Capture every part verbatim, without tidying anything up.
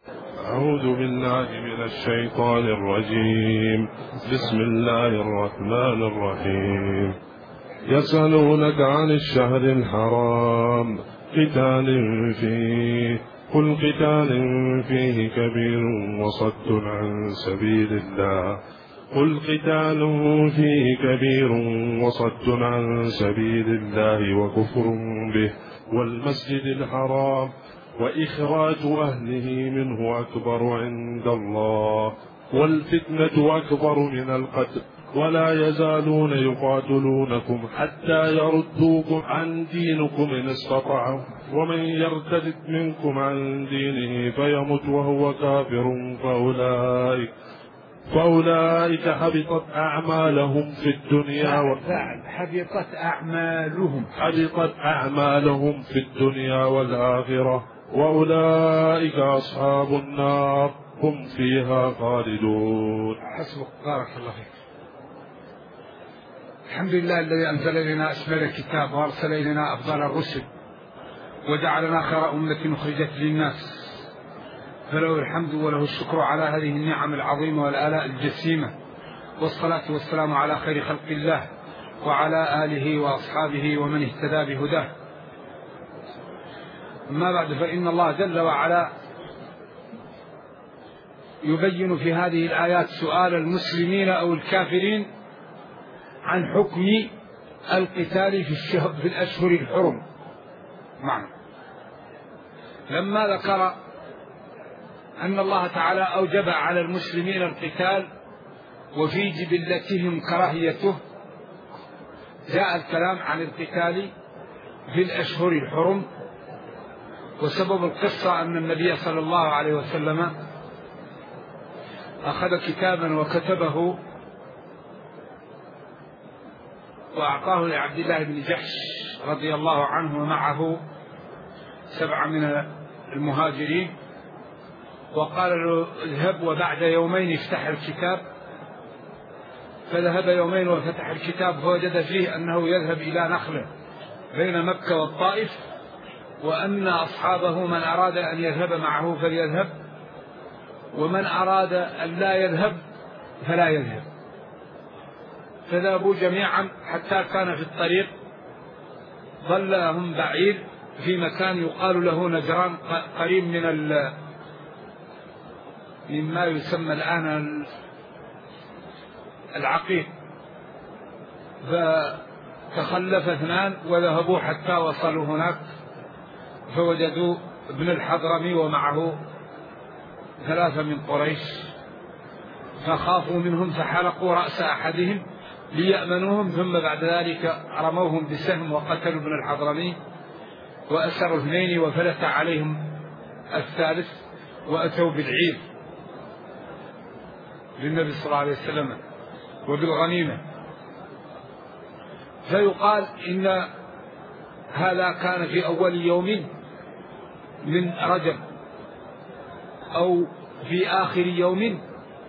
أعوذ بالله من الشيطان الرجيم. بسم الله الرحمن الرحيم. يسألونك عن الشهر الحرام قتال فيه قل قتال فيه كبير وصد عن سبيل الله قل قتال فيه كبير وصد عن سبيل الله وكفر به والمسجد الحرام وإخراج أهله منه أكبر عند الله والفتنة أكبر من القتل ولا يزالون يقاتلونكم حتى يردوكم عن دينكم إن استطاعوا ومن يرتد منكم عن دينه فيمت وهو كافر فأولئك فأولئك حبطت أعمالهم في الدنيا حبطت أعمالهم حبطت أعمالهم في الدنيا والآخرة وأولئك أصحاب النار هم فيها خالدون. حسبك، بارك الله فيك. الحمد لله الذي أنزل إلينا أشمل الكتاب وأرسل إلينا أفضل الرسل وجعلنا خير أمة أخرجت للناس، فله الحمد وله الشكر على هذه النعم العظيمة والآلاء الجسيمة، والصلاة والسلام على خير خلق الله وعلى آله وأصحابه ومن اهتدى بهداه. أما بعد، فإن الله جل وعلا يبين في هذه الآيات سؤال المسلمين أو الكافرين عن حكم القتال في الشهر في الأشهر الحرم. معنى لما ذكر أن الله تعالى أوجب على المسلمين القتال وفي جبلتهم كراهيته، جاء الكلام عن القتال في الأشهر الحرم. وسبب القصة أن النبي صلى الله عليه وسلم أخذ كتابا وكتبه وأعطاه لعبد الله بن جحش رضي الله عنه ومعه سبعة من المهاجرين، وقال له اذهب وبعد يومين افتح الكتاب. فذهب يومين وفتح الكتاب فوجد فيه أنه يذهب إلى نخلة بين مكة والطائف، وأن أصحابه من أراد أن يذهب معه فليذهب، ومن أراد أن لا يذهب فلا يذهب. فذهبوا جميعا حتى كان في الطريق ظلهم بعيد في مكان يقال له نجران، قريب من ال مما يسمى الآن العقيق. فتخلف اثنان وذهبوا حتى وصلوا هناك فوجدوا ابن الحضرمي ومعه ثلاثة من قريش، فخافوا منهم فحلقوا رأس أحدهم ليأمنوهم، ثم بعد ذلك رموهم بسهم وقتلوا ابن الحضرمي وأسروا اثنين وفلت عليهم الثالث، وأتوا بالعير للنبي صلى الله عليه وسلم وبالغنيمة. فيقال إن هذا كان في أول يوم من رجب أو في آخر يوم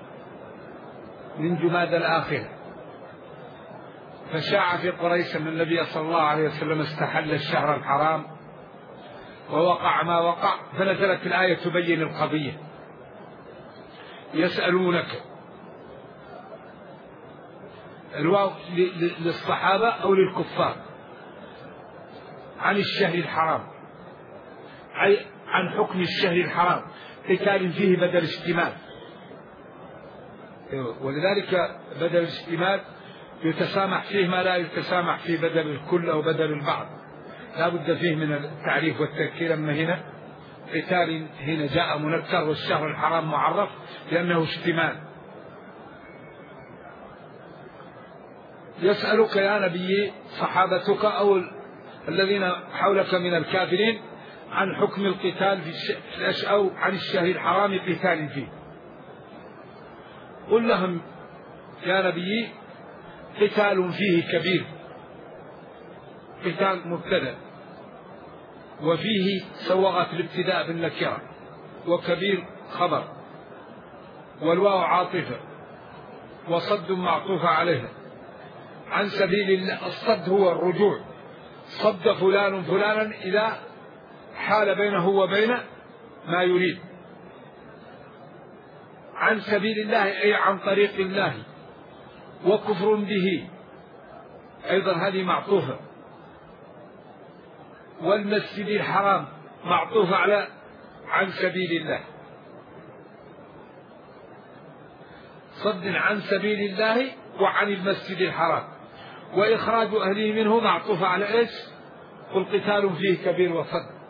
من جماد الآخر. فشاع في قريش أن النبي صلى الله عليه وسلم استحل الشهر الحرام ووقع ما وقع، فنزلت الآية تبين القضية. يسألونك، الواو للصحابة أو للكفار، عن الشهر الحرام، أي عن حكم الشهر الحرام قتال فيه بدل اشتمال. ولذلك بدل الاشتمال يتسامح فيه ما لا يتسامح فيه بدل الكل أو بدل البعض، لا بد فيه من التعريف والتذكير. أما هنا قتال هنا جاء منكر والشهر الحرام معرف لأنه اشتمال. يسألك يا نبي صحابتك أو الذين حولك من الكافرين عن حكم القتال في أو عن الشهر الحرام قتال فيه. قل لهم يا نبي قتال فيه كبير، قتال مبتدأ وفيه سوغت الابتداء بالنكرة، وكبير خبر، والواو عاطفة، وصد معطوفة عليها. عن سبيل الله، الصد هو الرجوع، صد فلان فلانا إذا حال بينه وبين ما يريد. عن سبيل الله أي عن طريق الله، وكفر به أيضا هذه معطوفة، والمسجد الحرام معطوفة على عن سبيل الله، صد عن سبيل الله وعن المسجد الحرام، وإخراج أهله منه معطوفة على إيش؟ قل قتال فيه كبير وصد.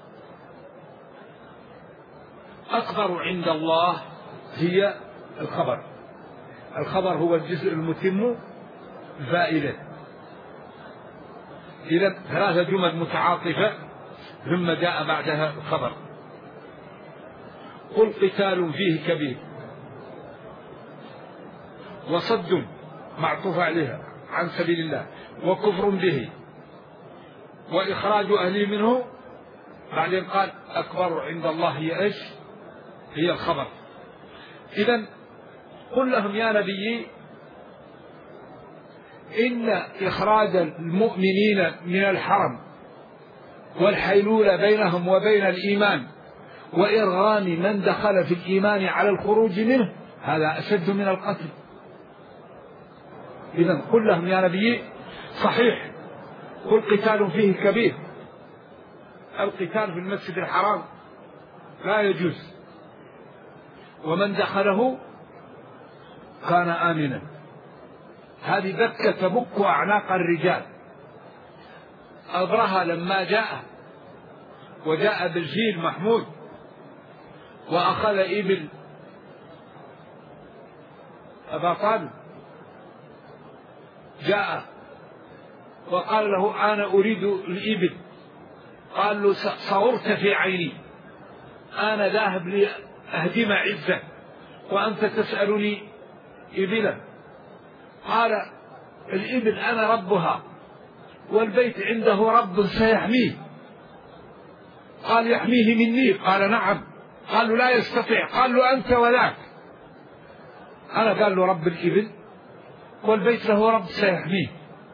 أكبر عند الله هي الخبر، الخبر هو الجزء المتم فائدة. إذا ثلاثة جمل متعاطفة ثم جاء بعدها الخبر. قل قتال فيه كبير، وصد معطوف عليها عن سبيل الله، وكفر به، وإخراج أهله منه. بعدين قال أكبر عند الله هي إيش؟ هي الخبر. إذن قل لهم يا نبي إن إخراج المؤمنين من الحرم والحيلولة بينهم وبين الإيمان وإرغام من دخل في الإيمان على الخروج منه هذا أشد من القتل. إذن قل لهم يا نبي صحيح قل قتال فيه كبير، القتال في المسجد الحرام لا يجوز، ومن دخله كان آمنا. هذه بكة تبك أعناق الرجال. أبرهة لما جاء وجاء بالفيل محمود وأخذ إبل أبا طالب، جاء وقال له أنا أريد الإبل، قال له صورت في عيني، أنا ذاهب لأهدم عزة وأنت تسألني إبلا. قال الإبل أنا ربها والبيت عنده رب سيحميه. قال يحميه مني؟ قال نعم. قال له لا يستطيع. قال له أنت وذاك. أنا قال له رب الإبل والبيت له رب سيحميه.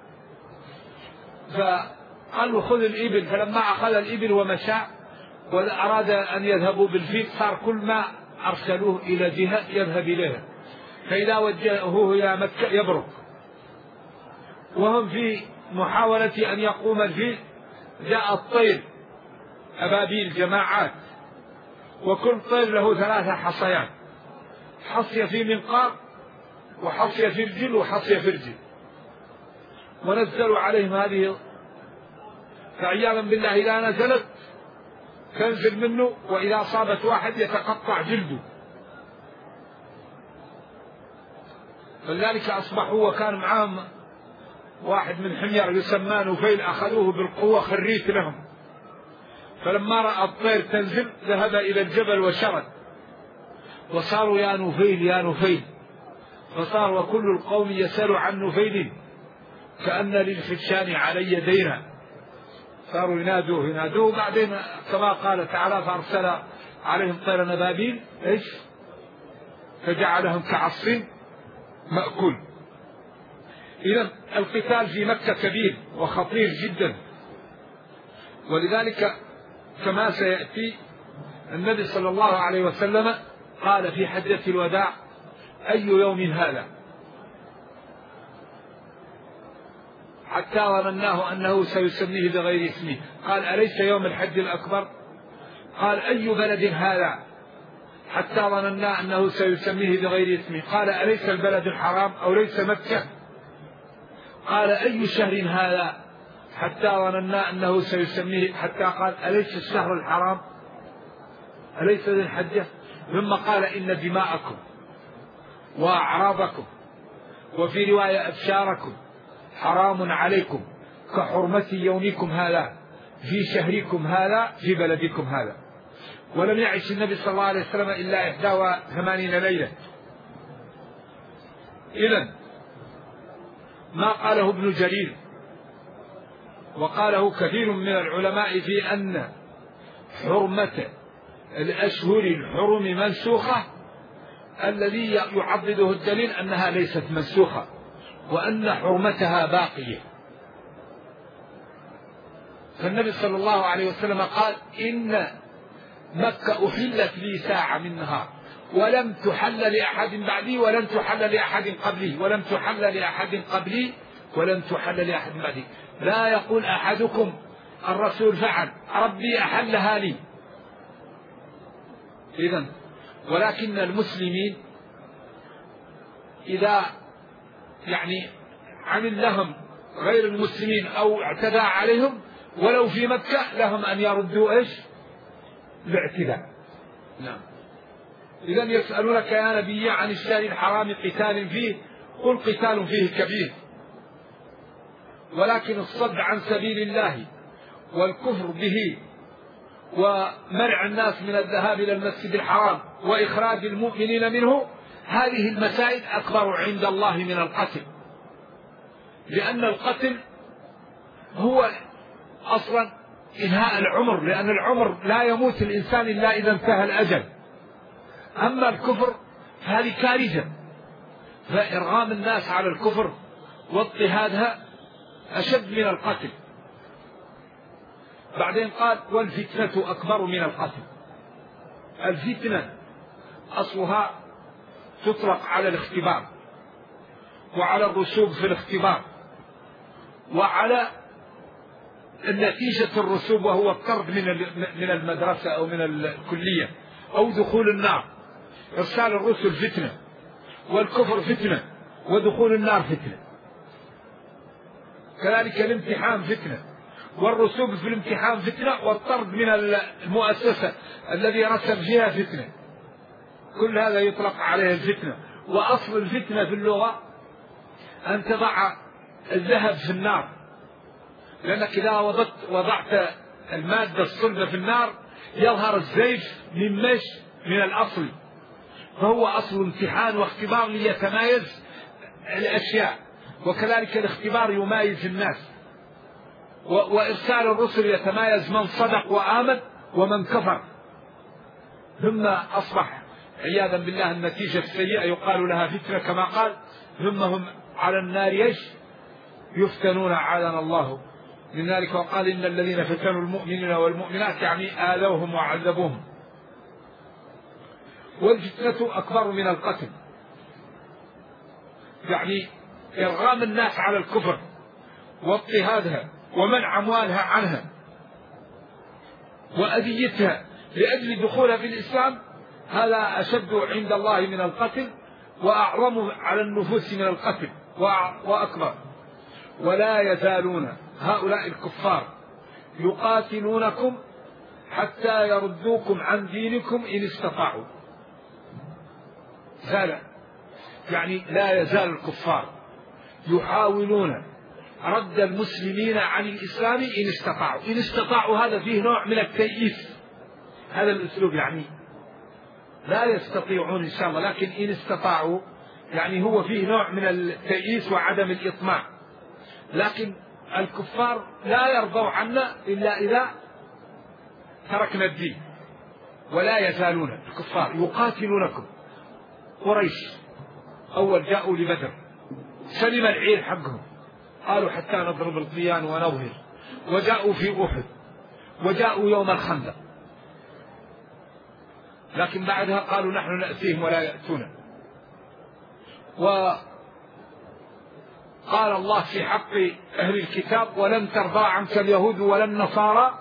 فقال له خذ الإبل. فلما أخذ الإبل ومشى وأراد أن يذهبوا بالفيل صار كل ما أرسلوه إلى جهة يذهب إليها، فإذا وجهوه إلى مكة يبرك. وهم في محاولة أن يقوم الفيل جاء الطير أبابيل جماعات، وكل طير له ثلاثة حصيات، حصية في منقار وحصية في رجل وحصية في رجل، ونزلوا عليهم هذه. فعياذا بالله إذا نزلت تنزل منه، وإذا أصابت واحد يتقطع جلده. فلذلك أصبحوا وكان معهم واحد من حمير يسمى نفيل، أخذوه بالقوة خريت لهم. فلما رأى الطير تنزل ذهب إلى الجبل وشرد، وصاروا يا نفيل يا نفيل، فصار وكل القوم يسأل عن نفيل كأن للفتشان علي دينا. صاروا ينادوه ينادوه. بعدين كما قال تعالى فأرسل عليهم طير نبابيل إيش فجعلهم كعصف مأكول. إذن القتال في مكة كبير وخطير جدا، ولذلك كما سيأتي النبي صلى الله عليه وسلم قال في حجة الوداع أي يوم هذا، حتى ظنناه أنه سيسميه بغير اسمه. قال أليس يوم الحج الأكبر؟ قال أي بلد هذا؟ حتى ظننا أنه سيسميه بغير اسمه. قال أليس البلد الحرام أو ليس مكة؟ قال أي شهر هذا؟ حتى ظننا أنه سيسميه، حتى قال أليس الشهر الحرام أليس ذي الحجة؟ ثم قال إن دماءكم وأعراضكم وفي رواية أبشاركم حرام عليكم كحرمة يومكم هذا في شهركم هذا في بلدكم هذا. ولم يعش النبي صلى الله عليه وسلم إلا إحدى وثمانين ليلة. إذن ما قاله ابن جرير وقاله كثير من العلماء في أن حرمة الأشهر الحرم منسوخة، الذي يعضده الدليل أنها ليست منسوخة وأن حرمتها باقية. فالنبي صلى الله عليه وسلم قال إن مكة أحلت لي ساعة من نهار ولم تحل لأحد بعدي ولن تحل لأحد قبلي ولم تحل لأحد قبلي ولن تحل لأحد بعدي. لا يقول أحدكم الرسول فعل ربي أحلها لي. إذن ولكن المسلمين إذا يعني عمل لهم غير المسلمين أو اعتدى عليهم ولو في مكة لهم أن يردوا إيش باعتداء. نعم. إذن يسألونك يا نبي عن الشهر الحرام قتال فيه قل قتال فيه كبير ولكن الصد عن سبيل الله والكفر به ومنع الناس من الذهاب إلى المسجد الحرام وإخراج المؤمنين منه هذه المسائل أكبر عند الله من القتل، لأن القتل هو أصلا إنهاء العمر، لأن العمر لا يموت الإنسان إلا إذا انتهى الأجل. أما الكفر فهذه كارثة، فإرغام الناس على الكفر واضطهادها أشد من القتل. بعدين قال والفتنة أكبر من القتل. الفتنة أصلها تطلق على الاختبار وعلى الرسوب في الاختبار وعلى النتيجة الرسوب وهو الطرد من المدرسة أو من الكلية أو دخول النار. إرسال الرسل فتنة والكفر فتنة ودخول النار فتنة، كذلك الامتحان فتنة والرسوب في الامتحان فتنة والطرد من المؤسسة الذي رسب فيها فتنة. كل هذا يطلق عليه الفتنة. وأصل الفتنة في اللغة أن تضع الذهب في النار، لأنك إذا وضعت, وضعت المادة الصلبة في النار يظهر الزيف من مش من الأصل، فهو أصل امتحان واختبار ليتمايز الأشياء، وكذلك الاختبار يمايز الناس، وإرسال الرسل يتمايز من صدق وآمن ومن كفر. ثم أصبح عياذا بالله النتيجة السيئة يقال لها فتنة كما قال ثم هم على النار يش يفتنون أعاذنا الله من ذلك. وقال إن الذين فتنوا المؤمنين والمؤمنات يعني آذوهم وعذبوهم. والفتنة أكبر من القتل، يعني إرغام الناس على الكفر واضطهادها ومنع أموالها عنها وأذيتها لأجل دخولها في الإسلام، هذا أشد عند الله من القتل وأعظم على النفوس من القتل وأكبر. ولا يزالون هؤلاء الكفار يقاتلونكم حتى يردوكم عن دينكم إن استطاعوا. زال يعني لا يزال الكفار يحاولون رد المسلمين عن الإسلام إن استطاعوا. إن استطاعوا هذا فيه نوع من التيئيس، هذا الأسلوب يعني لا يستطيعون إن شاء الله، لكن إن استطاعوا يعني هو فيه نوع من التيئيس وعدم الإطماع. لكن الكفار لا يرضوا عنا إلا إذا تركنا الدين. ولا يزالون الكفار يقاتلونكم. قريش أول جاءوا لبدر سلم العير حقهم، قالوا حتى نضرب القيان ونظهر، وجاءوا في أحد وجاءوا يوم الخندق، لكن بعدها قالوا نحن نأتيهم ولا يأتون. وقال الله في حق أهل الكتاب ولن ترضى عنك اليهود ولا النصارى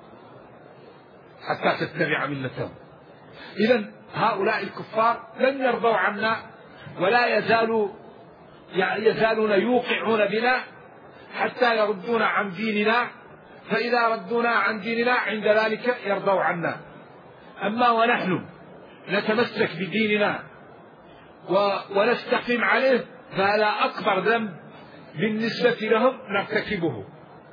حتى تتبع ملتهم. إذن هؤلاء الكفار لن يرضوا عنا ولا يزالوا يزالون يوقعون بنا حتى يردون عن ديننا، فإذا ردونا عن ديننا عند ذلك يرضوا عنا. أما ونحن نتمسك بديننا ونستقيم عليه فهذا أكبر ذنب بالنسبة لهم نرتكبه.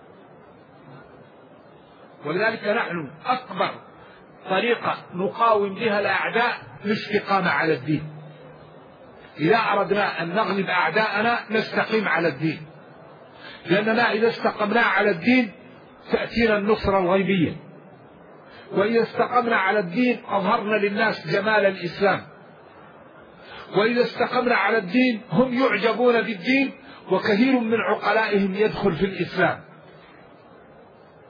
ولذلك نحن أكبر طريقة نقاوم بها الأعداء الاستقامة على الدين. إذا أردنا أن نغلب أعداءنا نستقيم على الدين، لأننا إذا استقمنا على الدين تأتينا النصرة الغيبية، وإذا استقمنا على الدين أظهرنا للناس جمال الإسلام، وإذا استقمنا على الدين هم يعجبون بالدين وكثير من عقلائهم يدخل في الإسلام.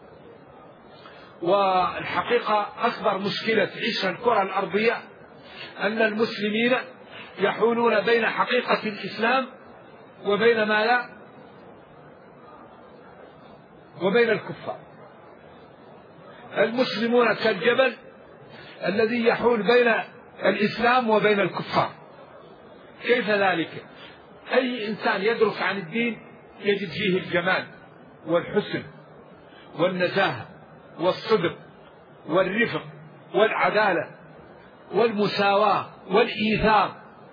والحقيقة أكبر مشكلة تعيشها الكرة الأرضية أن المسلمين يحولون بين حقيقة الإسلام وبين ما لا وبين الكفار. المسلمون كالجبل الذي يحول بين الإسلام وبين الكفار. كيف ذلك؟ أي إنسان يدرس عن الدين يجد فيه الجمال والحسن والنزاهة والصدق والرفق والعدالة والمساواة والإيثار.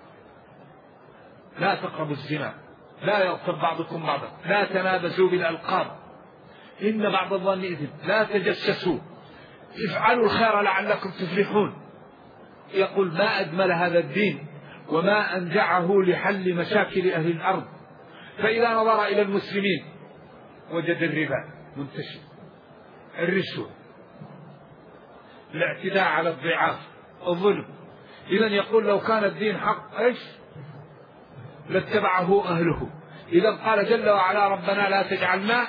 لا تقربوا الزنا، لا يغتب بعضكم بعضا، لا تنابزوا بالألقاب، إن بعض الظن إثم، لا تجسسوا، افعلوا الخير لعلكم تفلحون. يقول ما أجمل هذا الدين وما أنجعه لحل مشاكل أهل الأرض. فإذا نظر إلى المسلمين وجد الربا منتشر، الرشوة، الاعتداء على الضعاف، الظلم. إذن يقول لو كان الدين حق إيش لاتبعه أهله. إذن قال جل وعلا ربنا لا تجعلنا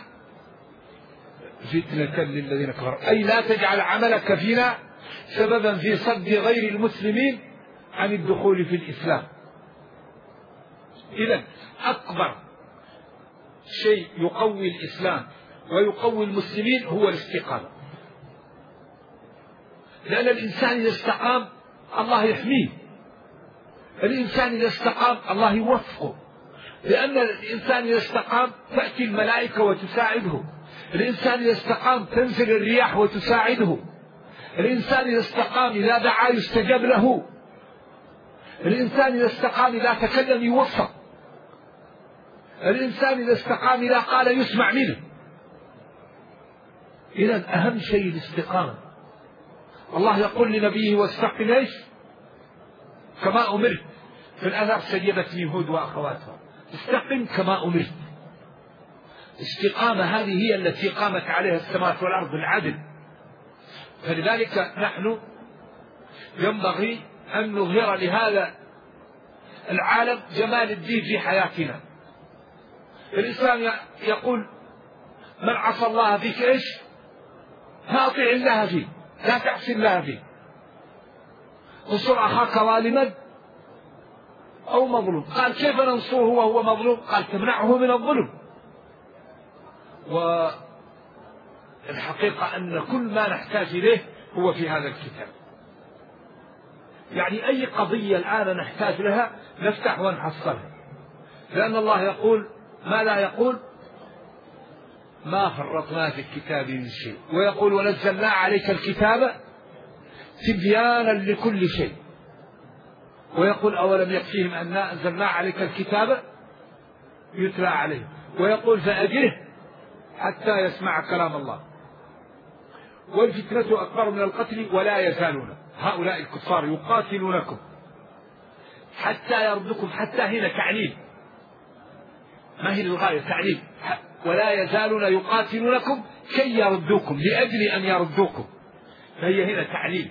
فتنة للذين كفروا، أي لا تجعل عملك فينا سببا في صد غير المسلمين عن الدخول في الإسلام. إذن أكبر شيء يقوي الإسلام ويقوي المسلمين هو الاستقامة، لأن الإنسان إذا استقام الله يحميه، الإنسان إذا استقام الله يوفقه، لأن الإنسان إذا استقام تأتي الملائكة وتساعده، الإنسان إذا استقام تنزل الرياح وتساعده، الإنسان إذا استقام إذا دعا يستجاب له، الإنسان إذا استقام إذا تكلم يوفق، الإنسان إذا استقام إذا قال يسمع منه. إذن أهم شيء الاستقامة. الله يقول لنبيه واستقم ايش كما أمرت. في الأثر سجدت يهود وأخواتها استقم كما أمرت. استقامة هذه هي التي قامت عليها السماوات والأرض بالعدل. فلذلك نحن ينبغي أن نظهر لهذا العالم جمال الدين في حياتنا. الإسلام يقول من عصى الله فيك ايش فأطع الله فيه، لا تعصي الله فيه. انصر أخاك ظالما أو مظلوم. قال كيف ننصره وهو مظلوم؟ قال تمنعه من الظلم. والحقيقة أن كل ما نحتاج إليه هو في هذا الكتاب. يعني أي قضية الآن نحتاج لها نفتح ونحصلها، لأن الله يقول ما لا يقول ما فرطنا في الكتاب من شيء، ويقول ونزلنا عليك الكتاب تبيانا لكل شيء، ويقول أولم يكفيهم أن أنزلنا عليك الكتاب يتلى عليه، ويقول فأجره حتى يسمع كلام الله. والفتنة أكبر من القتل ولا يزالون هؤلاء الكفار يقاتلونكم حتى يردكم. حتى هنا تعليل، ما هي للغاية تعليل. ولا يزالون يقاتلونكم كي يردوكم، لأجل أن يردوكم، فهي هنا تعليل.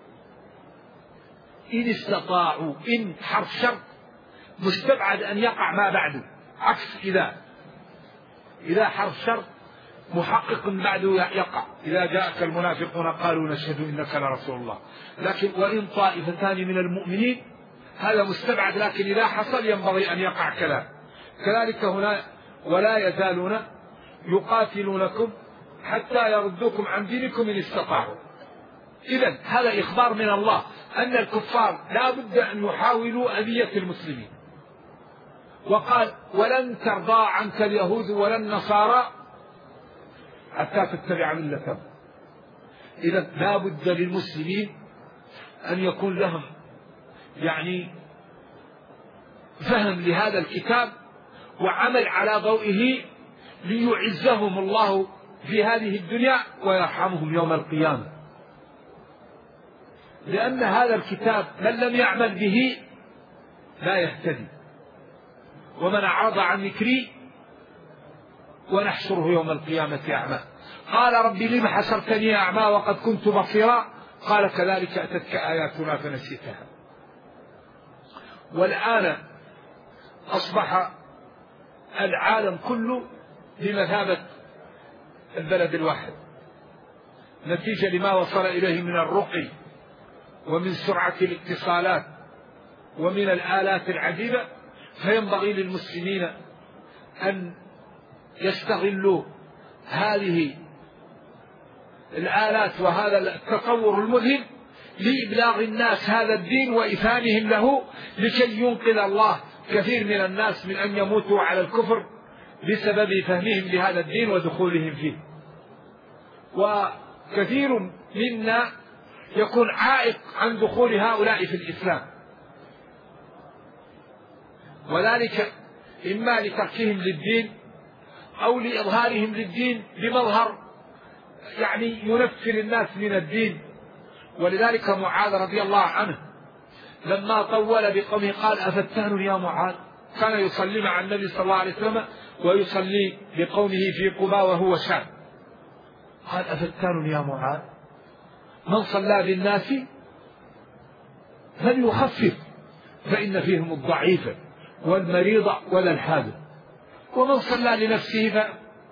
إن استطاعوا، إن حرف شرط مستبعد أن يقع ما بعده، عكس إذا. إذا حرف شرط محقق بعده يقع. إذا جاءك المنافقون قالوا نشهد إنك لرسول الله. لكن وإن طائفتان من المؤمنين هذا مستبعد، لكن إذا حصل ينبغي أن يقع كلام. كذلك هنا ولا يزالون يقاتلونكم حتى يردوكم عن دينكم إن استطاعوا. إذن هذا إخبار من الله أن الكفار لا بد أن يحاولوا أذية المسلمين. وقال ولن ترضى عنك اليهود ولا النصارى حتى تتبع ملتهم. إذن لا بد للمسلمين أن يكون لهم يعني فهم لهذا الكتاب وعمل على ضوئه ليعزهم الله في هذه الدنيا ويرحمهم يوم القيامة. لأن هذا الكتاب من لم يعمل به لا يهتدي. ومن أعرض عن ذكري ونحشره يوم القيامة أعمى. قال ربي لم حشرتني أعمى وقد كنت بصيرا؟ قال كذلك أتتك آياتنا فنسيتها. والآن أصبح العالم كله بمثابة البلد الواحد، نتيجة لما وصل إليه من الرقي ومن سرعة الاتصالات ومن الآلات العديدة، فينبغي للمسلمين أن يستغلوا هذه الآلات وهذا التطور المذهل لإبلاغ الناس هذا الدين وإفهامهم له، لكي ينقذ الله كثير من الناس من أن يموتوا على الكفر بسبب فهمهم لهذا الدين ودخولهم فيه. وكثير منا يكون عائق عن دخول هؤلاء في الإسلام، وذلك إما لتركهم للدين أو لإظهارهم للدين بمظهر يعني ينفر الناس من الدين. ولذلك معاذ رضي الله عنه لما طول بقومه قال: أفتان يا معاذ؟ كان يصلي مع النبي صلى الله عليه وسلم ويصلي بقومه في قباء وهو شاب. قال: أفتان يا معاذ؟ من صلى بالناس فليخفف فإن فيهم الضعيف والمريض ولا الحاذر، ومن صلى لنفسه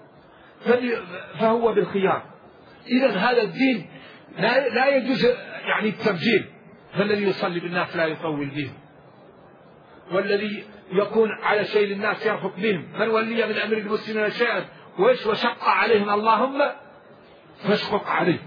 فهو بالخيار. إذن هذا الدين لا, لا يجوز يعني التبجيل، فالذي يصلي بالناس لا يطول بهم، والذي يكون على شيء للناس يرفق بهم. من ولي من أمر المسلمين شيئا وإيش وشق عليهم اللهم فاشقق عليه.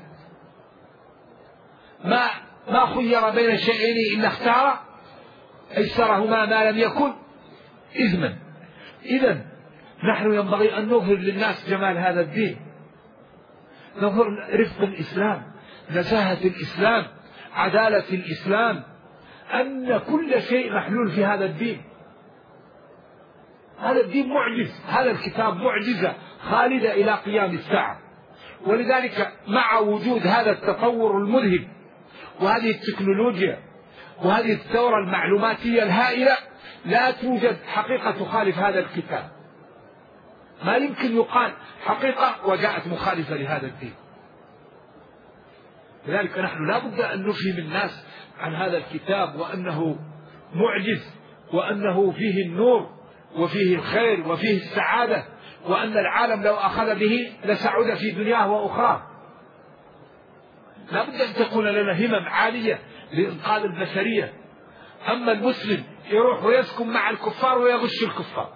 ما ما خير بين شيئين إلا اختار أيسرهما ما لم يكن إثما. إذن نحن ينبغي أن نظهر للناس جمال هذا الدين، نظهر رفق الإسلام، نزاهة الإسلام، عدالة الإسلام، أن كل شيء محلول في هذا الدين. هذا الدين معجز، هذا الكتاب معجزة خالدة إلى قيام الساعة. ولذلك مع وجود هذا التطور المذهل وهذه التكنولوجيا وهذه الثورة المعلوماتية الهائلة، لا توجد حقيقة تخالف هذا الكتاب. ما يمكن يقال حقيقة وجاءت مخالفة لهذا الدين. لذلك نحن لا بد أن نفهم الناس عن هذا الكتاب وأنه معجز، وأنه فيه النور وفيه الخير وفيه السعادة، وأن العالم لو أخذ به لسعد في دنياه وأخراه. لا بد أن تكون لنا همم عالية لإنقاذ البشرية. أما المسلم يروح ويسكن مع الكفار ويغش الكفار،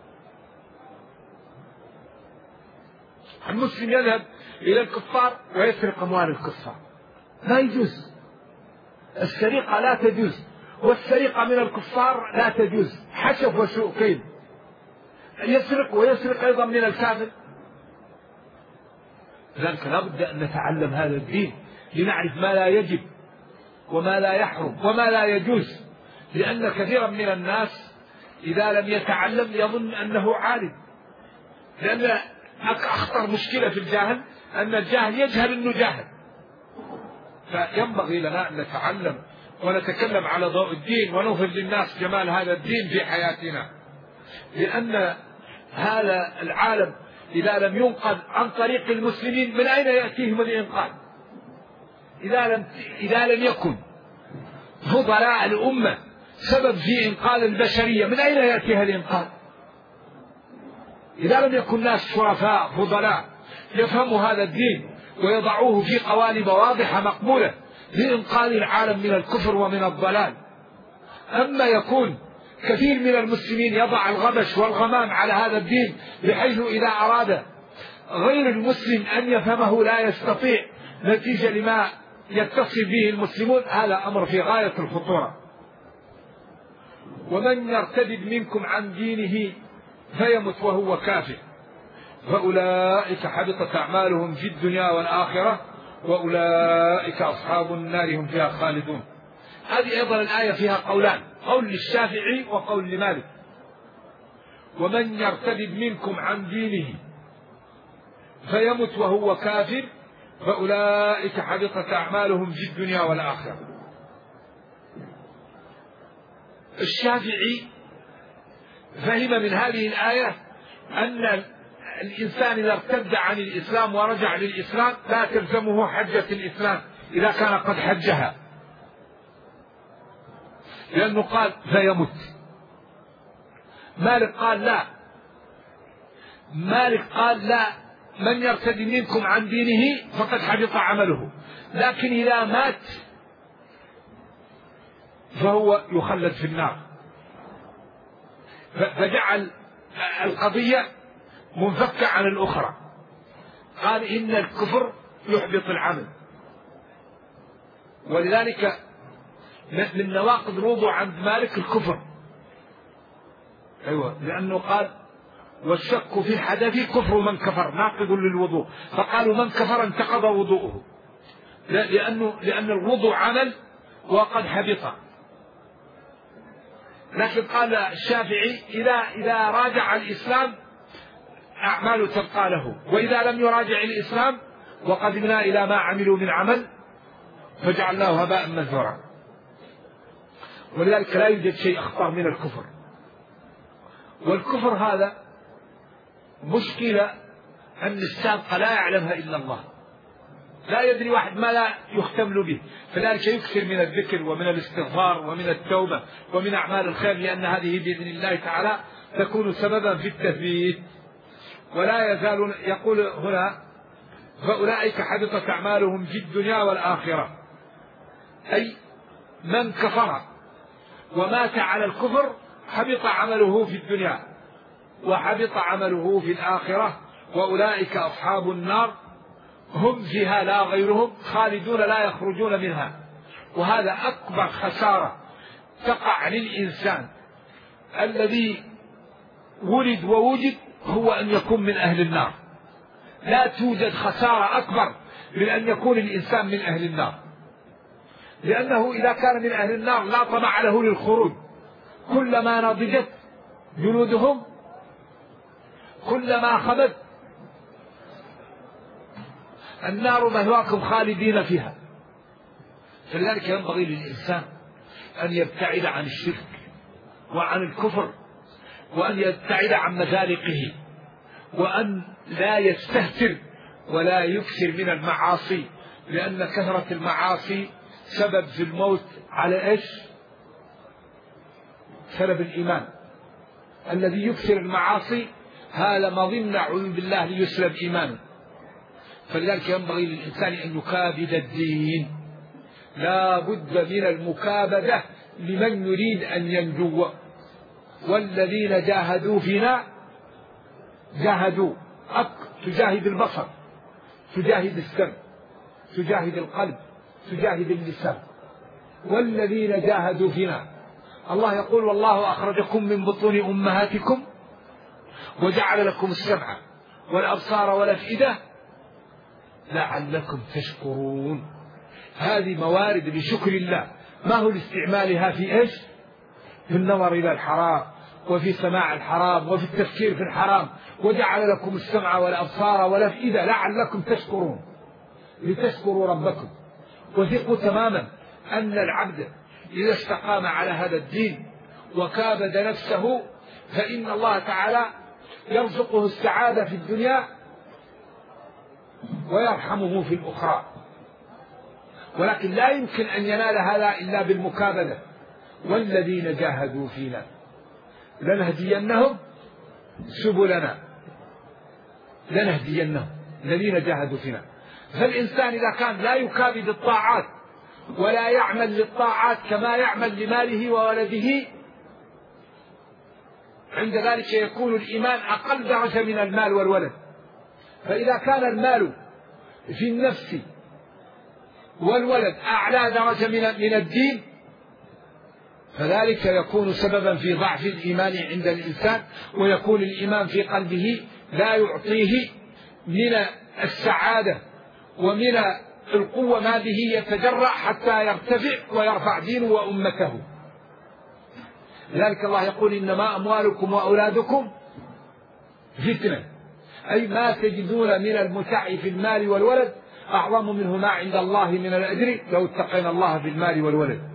المسلم يذهب إلى الكفار ويسرق أموال الكفار، لا يجوز. السرقة لا تجوز، والسرقة من الكفار لا تجوز، حشف وسوء كيد. يسرق ويسرق أيضا من الكافر. لذلك لا بد أن نتعلم هذا الدين لنعرف ما لا يجب وما لا يحرم وما لا يجوز، لأن كثيرا من الناس إذا لم يتعلم يظن أنه عالم. لأن أخطر مشكلة في الجاهل أن الجاهل يجهل أنه جاهل. فينبغي لنا أن نتعلم ونتكلم على ضوء الدين ونظهر للناس جمال هذا الدين في حياتنا، لأن هذا العالم إذا لم ينقذ عن طريق المسلمين من أين يأتيهم الإنقاذ؟ إذا لم إذا لم يكن فضلاء الأمة سبب في إنقاذ البشرية من أين يأتيها الإنقاذ؟ إذا لم يكن ناس شرفاء فضلاء يفهموا هذا الدين ويضعوه في قوالب واضحة مقبولة لإنقاذ العالم من الكفر ومن الضلال. أما يكون كثير من المسلمين يضع الغبش والغمام على هذا الدين بحيث إذا أراد غير المسلم أن يفهمه لا يستطيع نتيجة لما يتصل به المسلمون، هذا أمر في غاية الخطورة. ومن يرتد منكم عن دينه فيمت وهو كافر فأولئك حبطت أعمالهم في الدنيا والآخرة وأولئك أصحاب النار هم فيها خالدون. هذه أيضا الآية فيها قولان، قول للشافعي وقول لمالك. ومن يرتد منكم عن دينه فيمت وهو كافر فأولئك حبطت أعمالهم في الدنيا والآخرة. الشافعي فهم من هذه الآية أن الإنسان إذا ارتد عن الإسلام ورجع للإسلام لا تلزمه حجة الإسلام إذا كان قد حجها، لأنه قال فيمت. مالك قال لا، مالك قال لا، من يرتد منكم عن دينه فقد حبط عمله، لكن إذا مات فهو يخلد في النار. فجعل القضية منفكة عن الأخرى. قال إن الكفر يحبط العمل، ولذلك من نواقض الوضوء عند مالك الكفر. أيوة، لأنه قال والشك في الحدث كفر من كفر ناقض للوضوء، فقالوا من كفر انتقض وضوءه، لأنه لأن الوضوء عمل وقد حبط. لكن قال الشافعي إذا إذا راجع الإسلام أعماله تبقى له، وإذا لم يراجع الإسلام وقدمنا إلى ما عملوا من عمل فجعلناه هباء منثورا. ولذلك لا يوجد شيء أخطر من الكفر. والكفر هذا مشكلة أن السابقة لا يعلمها إلا الله، لا يدري واحد ما لا يختمل به، فذلك يكثر من الذكر ومن الاستغفار ومن التوبة ومن أعمال الخير، لأن هذه بإذن الله تعالى تكون سببا في التثبيت. ولا يزال يقول هنا فأولئك حبطت أعمالهم في الدنيا والآخرة، أي من كفر ومات على الكفر حبط عمله في الدنيا وحبط عمله في الآخرة، وأولئك أصحاب النار هم فيها لا غيرهم خالدون لا يخرجون منها. وهذا أكبر خسارة تقع للإنسان الذي ولد ووجد، هو أن يكون من أهل النار. لا توجد خسارة أكبر من أن يكون الإنسان من أهل النار، لأنه إذا كان من أهل النار لا طمع له للخروج. كلما نضجت جلودهم كلما خبت النار مثواكم خالدين فيها. فلذلك ينبغي للإنسان أن يبتعد عن الشرك وعن الكفر، وأن يبتعد عن مذالقه، وأن لا يستهتر ولا يكثر من المعاصي، لأن كثرة المعاصي سبب في الموت على إيش؟ سبب الإيمان. الذي يكثر المعاصي هذا مظن أعوذ بالله ليسلب إيمانه. فلذلك ينبغي للإنسان أن يكابد الدين، لا بد من المكابدة لمن يريد أن ينجو. والذين جاهدوا فينا جاهدوا أك تجاهد البصر، تجاهد السمع، تجاهد القلب، تجاهد اللسان. والذين جاهدوا فينا، الله يقول والله أخرجكم من بطون أمهاتكم وجعل لكم السمع والأبصار والأفئدة لعلكم تشكرون. هذه موارد لشكر الله. ما هو لاستعمالها في إيش؟ في النظر إلى الحرام وفي سماع الحرام وفي التفكير في الحرام. وجعل لكم السمع والأبصار والأفئدة لعلكم تشكرون، لتشكروا ربكم. وثقوا تماما أن العبد إذا استقام على هذا الدين وكابد نفسه فإن الله تعالى يرزقه السعادة في الدنيا ويرحمه في الأخرى. ولكن لا يمكن أن ينال هذا إلا بالمكابدة. والذين جاهدوا فينا لنهدينهم سبلنا، لنهدينهم الذين جاهدوا فينا. فالإنسان إذا كان لا يكابد الطاعات ولا يعمل للطاعات كما يعمل لماله وولده، عند ذلك يكون الإيمان أقل درجة من المال والولد. فإذا كان المال في النفس والولد أعلى درجة من الدين فذلك يكون سببا في ضعف الإيمان عند الإنسان، ويكون الإيمان في قلبه لا يعطيه من السعادة ومن القوة ما به يتجرأ حتى يرتفع ويرفع دينه وأمته. لذلك الله يقول إنما أموالكم وأولادكم فتنة، أي ما تجدون من المتع في المال والولد أعظم منه ما عند الله من الأجر لو اتقينا الله في المال والولد.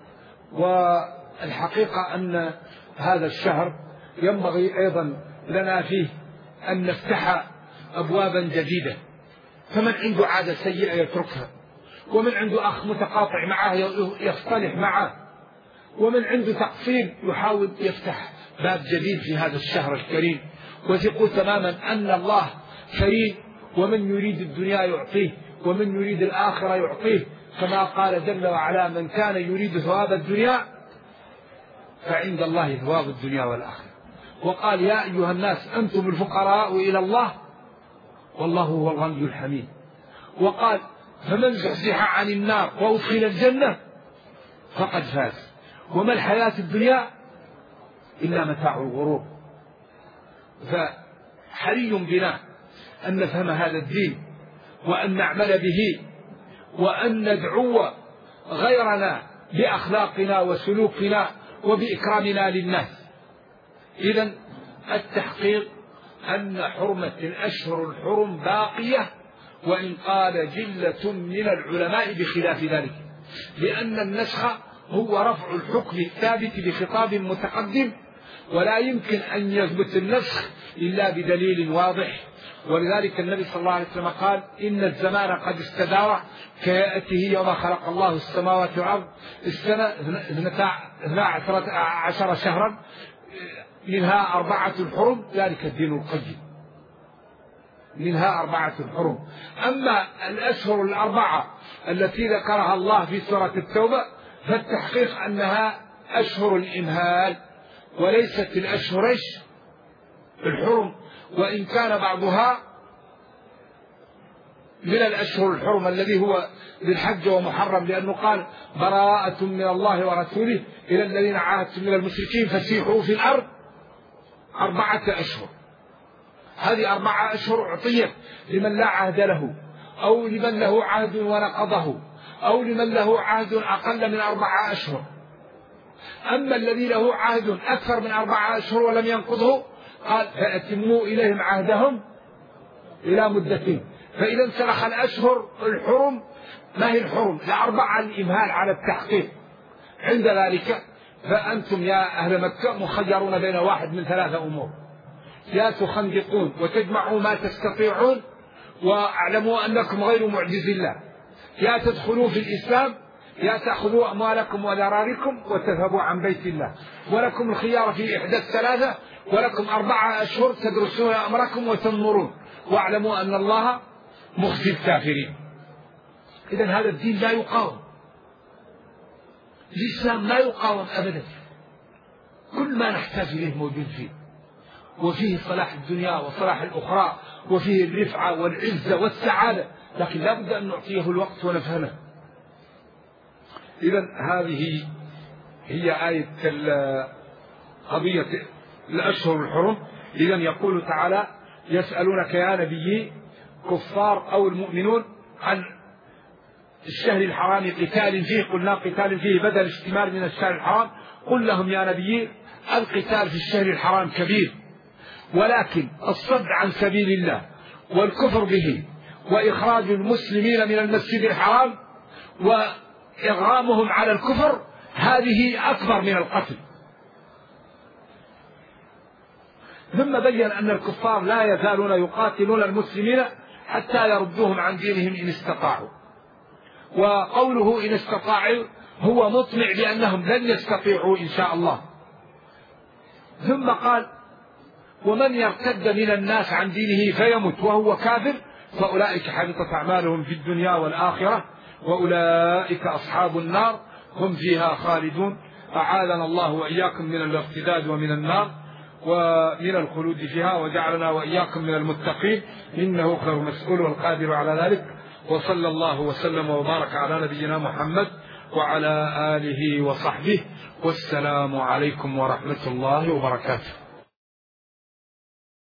والحقيقة أن هذا الشهر ينبغي أيضا لنا فيه أن نفتح أبوابا جديدة. فمن عنده عادة سيئة يتركها، ومن عنده أخ متقاطع معه يصطلح معه، ومن عنده تقصير يحاول يفتح باب جديد في هذا الشهر الكريم. وثقوا تماما أن الله كريم، ومن يريد الدنيا يعطيه ومن يريد الآخرة يعطيه. كما قال جل وعلا: من كان يريد ثواب الدنيا فعند الله ثواب الدنيا والآخرة. وقال: يا أيها الناس أنتم الفقراء إلى الله والله هو الغني الحميد. وقال: فمن زحزح عن النار وأدخل الجنة فقد فاز، وما الحياة الدنيا إلا متاع الغرور. فحري بنا أن نفهم هذا الدين وأن نعمل به وأن ندعو غيرنا بأخلاقنا وسلوكنا وبإكرامنا للناس. إذن التحقيق أن حرمة الأشهر الحرم باقية، وإن قال جلة من العلماء بخلاف ذلك، لأن النسخ هو رفع الحكم الثابت بخطاب متقدم، ولا يمكن أن يثبت النسخ إلا بدليل واضح. ولذلك النبي صلى الله عليه وسلم قال: إن الزمان قد استدار كيأته يوم خلق الله السماوات والأرض السنة اثنا عشر شهرا منها أربعة حرم ذلك الدين القيم، منها أربعة حرم. أما الأشهر الأربعة التي ذكرها الله في سورة التوبة فالتحقيق أنها أشهر الإمهال وليست الأشهر الحرم، وإن كان بعضها من الأشهر الحرم الذي هو للحج ومحرم، لأنه قال: براءة من الله ورسوله إلى الذين عاهدتم من المشركين فسيحوا في الأرض أربعة أشهر. هذه أربعة أشهر أعطيت لمن لا عهد له، أو لمن له عهد ونقضه، أو لمن له عهد أقل من أربعة أشهر. أما الذي له عهد أكثر من أربعة أشهر ولم ينقضه قال: فأتموا إليهم عهدهم إلى مدتهم. فإذا انسلخ الأشهر الحرم ما هي الحرم لأربعة الإمهال على التحقيق. عند ذلك فأنتم يا أهل مكة مخيرون بين واحد من ثلاثة أمور: يا تخندقون وتجمعوا ما تستطيعون واعلموا أنكم غير معجز الله، يا تدخلوا في الإسلام، يا تأخذوا أموالكم وذراركم وتذهبوا عن بيت الله. ولكم الخيار في إحدى الثلاثة، ولكم أربعة أشهر تدرسون أمركم وتنظرون، واعلموا أن الله مخزي الكافرين. إذن هذا الدين لا يقاوم، الإسلام لا يقاوم أبدا، كل ما نحتاج إليه موجود فيه، وفيه صلاح الدنيا وصلاح الأخرى، وفيه الرفعة والعزة والسعادة، لكن لا بد أن نعطيه الوقت ونفهمه. إذن هذه هي آية قضية الأشهر الحرم. إذن يقول تعالى: يسألونك يا نبي كفار أو المؤمنون عن الشهر الحرام قتال فيه، قلنا قتال فيه بدل اشتمال من الشهر الحرام. قل لهم يا نبي: القتال في الشهر الحرام كبير، ولكن الصد عن سبيل الله والكفر به وإخراج المسلمين من المسجد الحرام وإغرامهم على الكفر هذه أكبر من القتل. ثم بين أن الكفار لا يزالون يقاتلون المسلمين حتى يردوهم عن دينهم إن استطاعوا، وقوله إن استطاعوا هو مطمع لأنهم لن يستطيعوا إن شاء الله. ثم قال: ومن يرتد من الناس عن دينه فيمت وهو كافر فأولئك حبطت أعمالهم في الدنيا والآخرة وأولئك أصحاب النار هم فيها خالدون. أعاذنا الله وإياكم من الارتداد ومن النار ومن الخلود فيها، وجعلنا وإياكم من المتقين، إنه خير مسؤول والقادر على ذلك. وصلى الله وسلم وبارك على نبينا محمد وعلى آله وصحبه، والسلام عليكم ورحمة الله وبركاته.